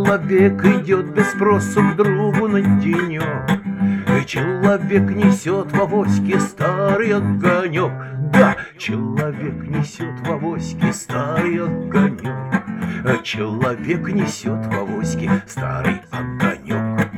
Человек идет без спросу к другу на денек, и человек несет в авоське старый огонек. Да, человек несет в авоське старый огонек, а человек несет в авоське старый огонек.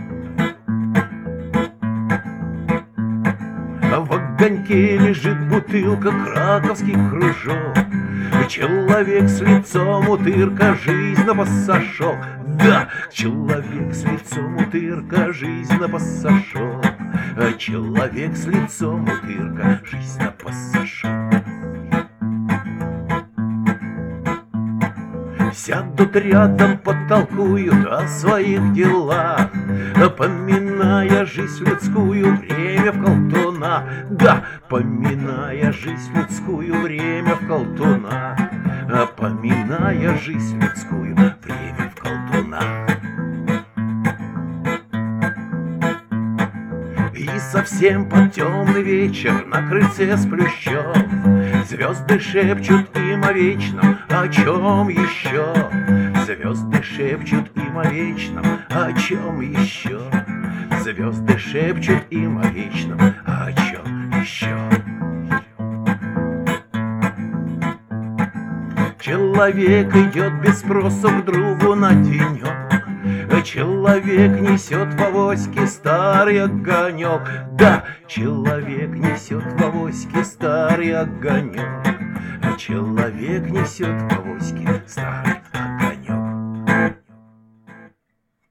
А в огоньке лежит бутылка, краковский кружок. Человек с лицом утырка, жизнь на пассажок. Да, человек с лицом утырка, жизнь на пассажок. А человек с лицом утырка, жизнь на пассажок. Сядут рядом, потолкуют о своих делах, поминая жизнь людскую, время в колтунах. Да, поминая жизнь людскую, время в колтунах, поминая жизнь людскую, время в колтунах. И совсем под темный вечер на крыльце с плющом звезды шепчут им о вечном, о чем еще? Звезды шепчут им о вечном, о чем еще? Звезды шепчут им о вечном, о чем еще? Человек идет без спросу к другу на денек, человек несет в авоське старый огонек. Да, человек несет в авоське старый огонек, человек несет в авоське старый